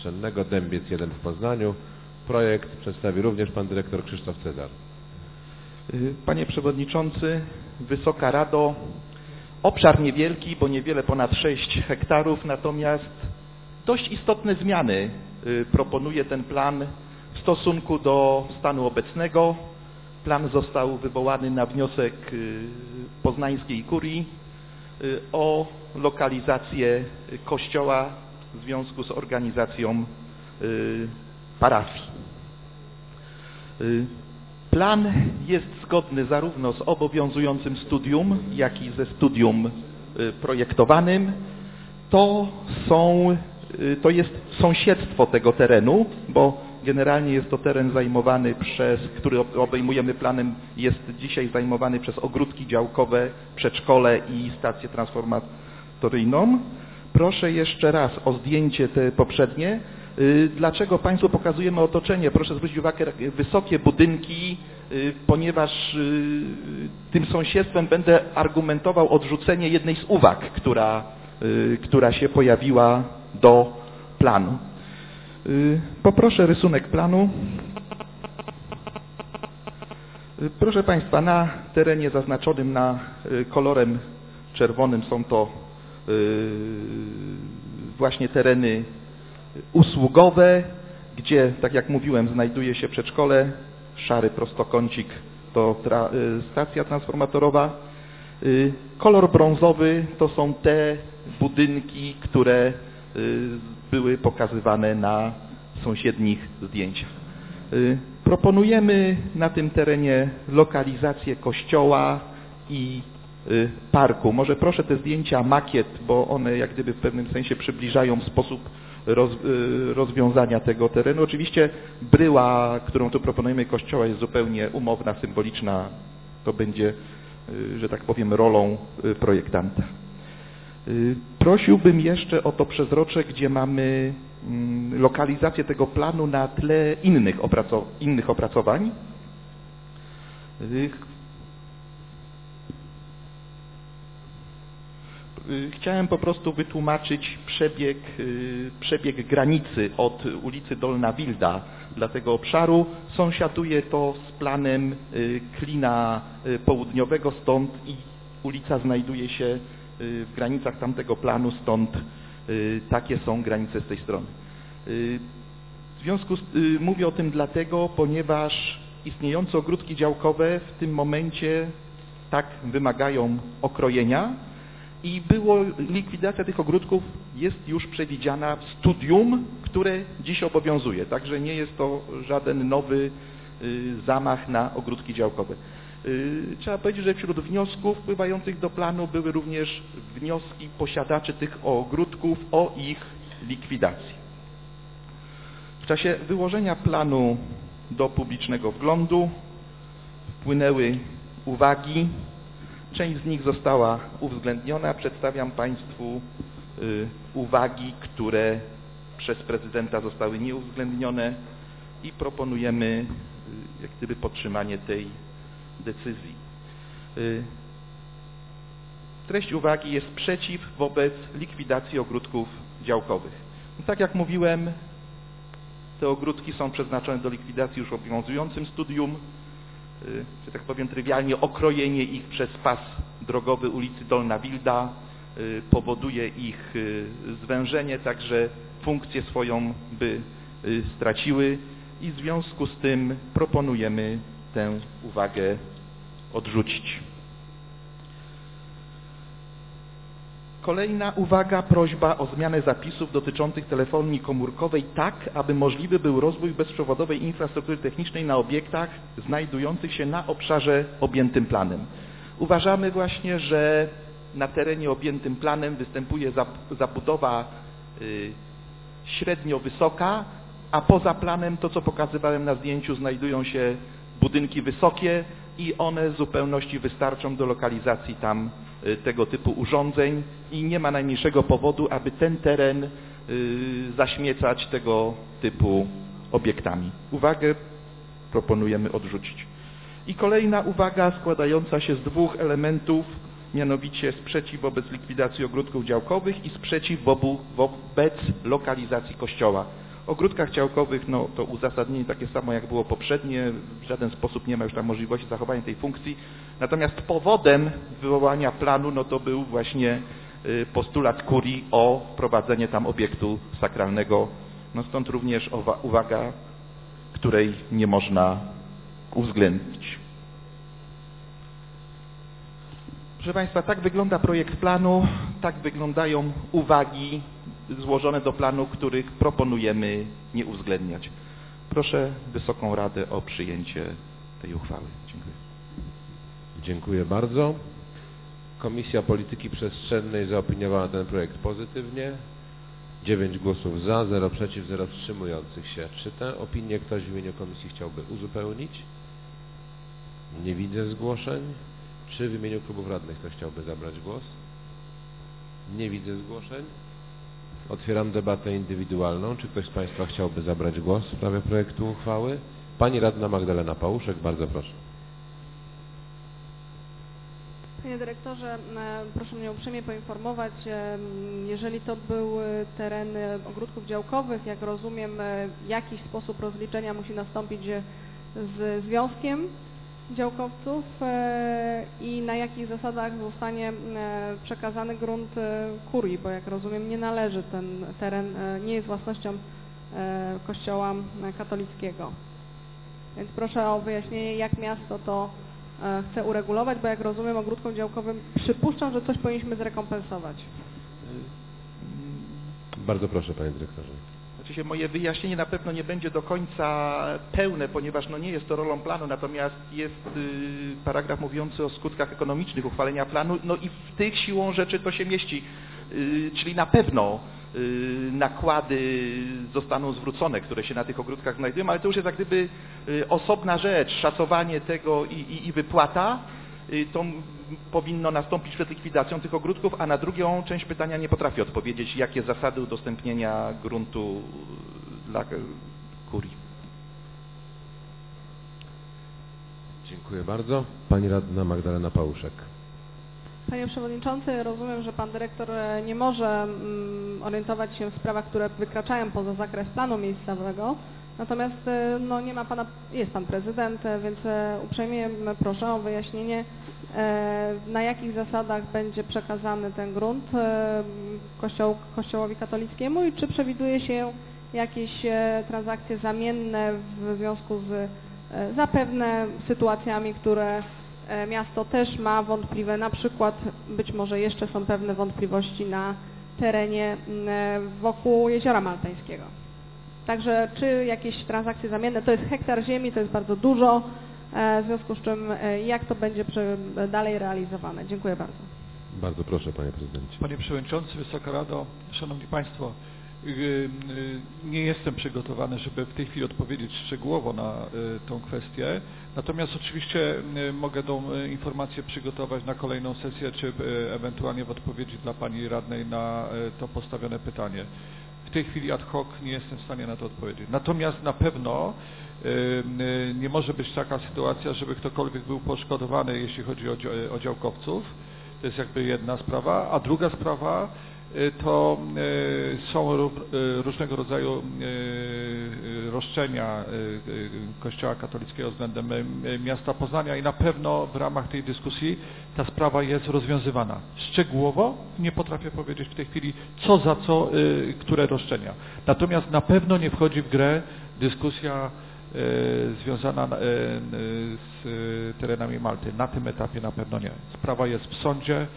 Przestrzennego Dębiec 1 w Poznaniu. Projekt przedstawi również pan dyrektor Krzysztof Cezar. Panie Przewodniczący, Wysoka Rado, obszar niewielki, bo niewiele ponad 6 hektarów, natomiast dość istotne zmiany proponuje ten plan w stosunku do stanu obecnego. Plan został wywołany na wniosek poznańskiej kurii o lokalizację kościoła w związku z organizacją parafii. Plan jest zgodny zarówno z obowiązującym studium, jak i ze studium projektowanym. To jest sąsiedztwo tego terenu, bo generalnie jest to teren zajmowany który obejmujemy planem, jest dzisiaj zajmowany przez ogródki działkowe, przedszkole i stację transformatoryjną. Proszę jeszcze raz o zdjęcie te poprzednie. Dlaczego Państwu pokazujemy otoczenie? Proszę zwrócić uwagę, wysokie budynki, ponieważ tym sąsiedztwem będę argumentował odrzucenie jednej z uwag, która się pojawiła do planu. Poproszę rysunek planu. Proszę Państwa, na terenie zaznaczonym kolorem czerwonym są to właśnie tereny usługowe, gdzie, tak jak mówiłem, znajduje się przedszkole, szary prostokącik to stacja transformatorowa. Kolor brązowy to są te budynki, które były pokazywane na sąsiednich zdjęciach. Proponujemy na tym terenie lokalizację kościoła i parku. Może proszę te zdjęcia makiet, bo one jak gdyby w pewnym sensie przybliżają sposób rozwiązania tego terenu. Oczywiście bryła, którą tu proponujemy kościoła, jest zupełnie umowna, symboliczna. To będzie, że tak powiem, rolą projektanta. Prosiłbym jeszcze o to przezrocze, gdzie mamy lokalizację tego planu na tle innych opracowań. Chciałem po prostu wytłumaczyć przebieg granicy od ulicy Dolna Wilda dla tego obszaru. Sąsiaduje to z planem Klina Południowego, stąd i ulica znajduje się w granicach tamtego planu, stąd takie są granice z tej strony. Mówię o tym dlatego, ponieważ istniejące ogródki działkowe w tym momencie tak wymagają okrojenia i likwidacja tych ogródków jest już przewidziana w studium, które dziś obowiązuje, także nie jest to żaden nowy zamach na ogródki działkowe. Trzeba powiedzieć, że wśród wniosków wpływających do planu były również wnioski posiadaczy tych ogródków o ich likwidacji. W czasie wyłożenia planu do publicznego wglądu wpłynęły uwagi. Część z nich została uwzględniona. Przedstawiam Państwu uwagi, które przez prezydenta zostały nieuwzględnione i proponujemy jak gdyby podtrzymanie tej decyzji. Treść uwagi jest sprzeciw wobec likwidacji ogródków działkowych. Tak jak mówiłem, te ogródki są przeznaczone do likwidacji już obowiązującym studium, że tak powiem trywialnie, okrojenie ich przez pas drogowy ulicy Dolna Wilda powoduje ich zwężenie, także funkcję swoją by straciły i w związku z tym proponujemy tę uwagę odrzucić. Kolejna uwaga, prośba o zmianę zapisów dotyczących telefonii komórkowej tak, aby możliwy był rozwój bezprzewodowej infrastruktury technicznej na obiektach znajdujących się na obszarze objętym planem. Uważamy właśnie, że na terenie objętym planem występuje zabudowa średnio wysoka, a poza planem, to co pokazywałem na zdjęciu, znajdują się budynki wysokie i one w zupełności wystarczą do lokalizacji tam tego typu urządzeń i nie ma najmniejszego powodu, aby ten teren zaśmiecać tego typu obiektami. Uwagę proponujemy odrzucić. I kolejna uwaga składająca się z dwóch elementów, mianowicie sprzeciw wobec likwidacji ogródków działkowych i sprzeciw wobec lokalizacji kościoła. O ogródkach działkowych no, to uzasadnienie takie samo jak było poprzednie, w żaden sposób nie ma już tam możliwości zachowania tej funkcji. Natomiast powodem wywołania planu no, to był właśnie postulat kurii o wprowadzenie tam obiektu sakralnego. No, stąd również uwaga, której nie można uwzględnić. Proszę Państwa, tak wygląda projekt planu, tak wyglądają uwagi złożone do planu, których proponujemy nie uwzględniać. Proszę Wysoką Radę o przyjęcie tej uchwały. Dziękuję. Dziękuję bardzo. Komisja Polityki Przestrzennej zaopiniowała ten projekt pozytywnie. 9 głosów za, 0 przeciw, 0 wstrzymujących się. Czy tę opinię ktoś w imieniu komisji chciałby uzupełnić? Nie widzę zgłoszeń. Czy w imieniu klubów radnych ktoś chciałby zabrać głos? Nie widzę zgłoszeń. Otwieram debatę indywidualną. Czy ktoś z Państwa chciałby zabrać głos w sprawie projektu uchwały? Pani radna Magdalena Pałuszek, bardzo proszę. Panie dyrektorze, proszę mnie uprzejmie poinformować, jeżeli to były tereny ogródków działkowych, jak rozumiem, jakiś sposób rozliczenia musi nastąpić z związkiem działkowców i na jakich zasadach zostanie przekazany grunt kurii, bo jak rozumiem nie należy ten teren, nie jest własnością Kościoła katolickiego. Więc proszę o wyjaśnienie, jak miasto to chce uregulować, bo jak rozumiem ogródkom działkowym przypuszczam, że coś powinniśmy zrekompensować. Bardzo proszę, panie dyrektorze. Oczywiście moje wyjaśnienie na pewno nie będzie do końca pełne, ponieważ no nie jest to rolą planu, natomiast jest paragraf mówiący o skutkach ekonomicznych uchwalenia planu, no i w tych siłą rzeczy to się mieści, czyli na pewno nakłady zostaną zwrócone, które się na tych ogródkach znajdują, ale to już jest jak gdyby osobna rzecz, szacowanie tego i wypłata. To powinno nastąpić przed likwidacją tych ogródków, a na drugą część pytania nie potrafię odpowiedzieć, jakie zasady udostępnienia gruntu dla kurii. Dziękuję bardzo. Pani radna Magdalena Pałuszek. Panie Przewodniczący, rozumiem, że Pan Dyrektor nie może orientować się w sprawach, które wykraczają poza zakres planu miejscowego, natomiast no, nie ma Pana, jest Pan Prezydent, więc uprzejmie proszę o wyjaśnienie, na jakich zasadach będzie przekazany ten grunt Kościołowi katolickiemu i czy przewiduje się jakieś transakcje zamienne w związku z zapewne sytuacjami, które miasto też ma wątpliwe, na przykład być może jeszcze są pewne wątpliwości na terenie wokół Jeziora Maltańskiego. Także czy jakieś transakcje zamienne, to jest hektar ziemi, to jest bardzo dużo, w związku z czym jak to będzie dalej realizowane. Dziękuję bardzo. Bardzo proszę, panie prezydencie. Panie Przewodniczący, Wysoka Rado, Szanowni Państwo, nie jestem przygotowany, żeby w tej chwili odpowiedzieć szczegółowo na tą kwestię, natomiast oczywiście mogę tą informację przygotować na kolejną sesję, czy ewentualnie w odpowiedzi dla Pani Radnej na to postawione pytanie. W tej chwili ad hoc nie jestem w stanie na to odpowiedzieć. Natomiast na pewno nie może być taka sytuacja, żeby ktokolwiek był poszkodowany, jeśli chodzi o działkowców. To jest jakby jedna sprawa, a druga sprawa to są różnego rodzaju roszczenia Kościoła katolickiego względem miasta Poznania i na pewno w ramach tej dyskusji ta sprawa jest rozwiązywana. Szczegółowo nie potrafię powiedzieć w tej chwili co za co, które roszczenia. Natomiast na pewno nie wchodzi w grę dyskusja związana z terenami Malty. Na tym etapie na pewno nie. Sprawa jest w sądzie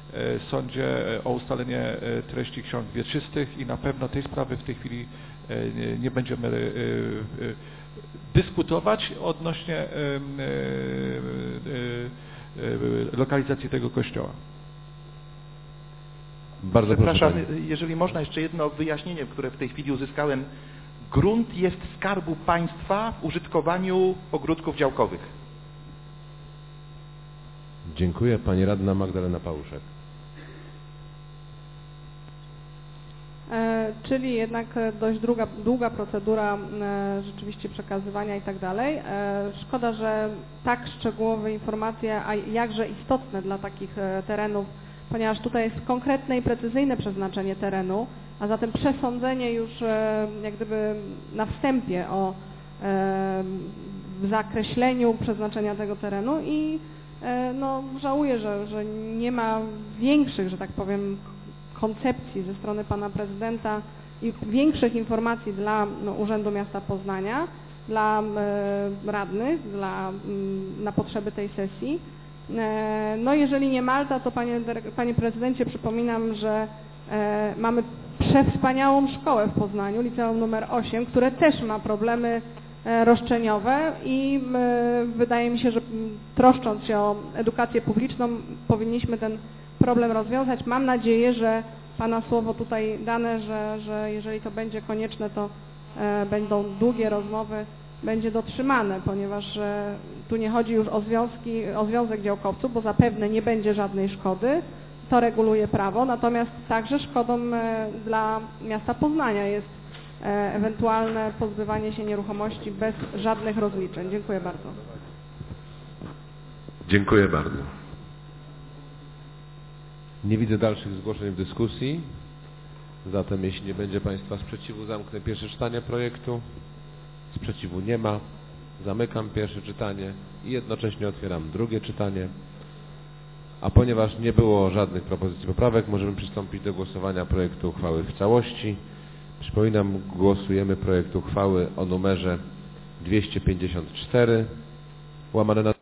o ustalenie treści ksiąg wieczystych i na pewno tej sprawy w tej chwili nie będziemy dyskutować odnośnie lokalizacji tego kościoła. Bardzo Przepraszam, proszę, jeżeli można jeszcze jedno wyjaśnienie, które w tej chwili uzyskałem. Grunt jest Skarbu Państwa w użytkowaniu ogródków działkowych. Dziękuję. Pani radna Magdalena Pałuszek. czyli jednak dość długa procedura rzeczywiście przekazywania i tak dalej. Szkoda, że tak szczegółowe informacje, a jakże istotne dla takich terenów, ponieważ tutaj jest konkretne i precyzyjne przeznaczenie terenu, a zatem przesądzenie już jak gdyby na wstępie o zakreśleniu przeznaczenia tego terenu i no, żałuję, że nie ma większych, że tak powiem, koncepcji ze strony pana prezydenta i większych informacji dla Urzędu Miasta Poznania, dla radnych, na potrzeby tej sesji. No jeżeli nie Malta, to panie prezydencie przypominam, że mamy przewspaniałą szkołę w Poznaniu, liceum nr 8, które też ma problemy roszczeniowe i wydaje mi się, że troszcząc się o edukację publiczną powinniśmy ten problem rozwiązać. Mam nadzieję, że pana słowo tutaj dane, że jeżeli to będzie konieczne, to będą długie rozmowy, będzie dotrzymane, ponieważ tu nie chodzi już o związek działkowców, bo zapewne nie będzie żadnej szkody, to reguluje prawo, natomiast także szkodą dla miasta Poznania jest ewentualne pozbywanie się nieruchomości bez żadnych rozliczeń. Dziękuję bardzo. Dziękuję bardzo. Nie widzę dalszych zgłoszeń w dyskusji, zatem jeśli nie będzie państwa sprzeciwu, zamknę pierwsze czytanie projektu. Sprzeciwu nie ma. Zamykam pierwsze czytanie i jednocześnie otwieram drugie czytanie. A ponieważ nie było żadnych propozycji poprawek, możemy przystąpić do głosowania projektu uchwały w całości. Przypominam, głosujemy projekt uchwały o numerze 254 łamane na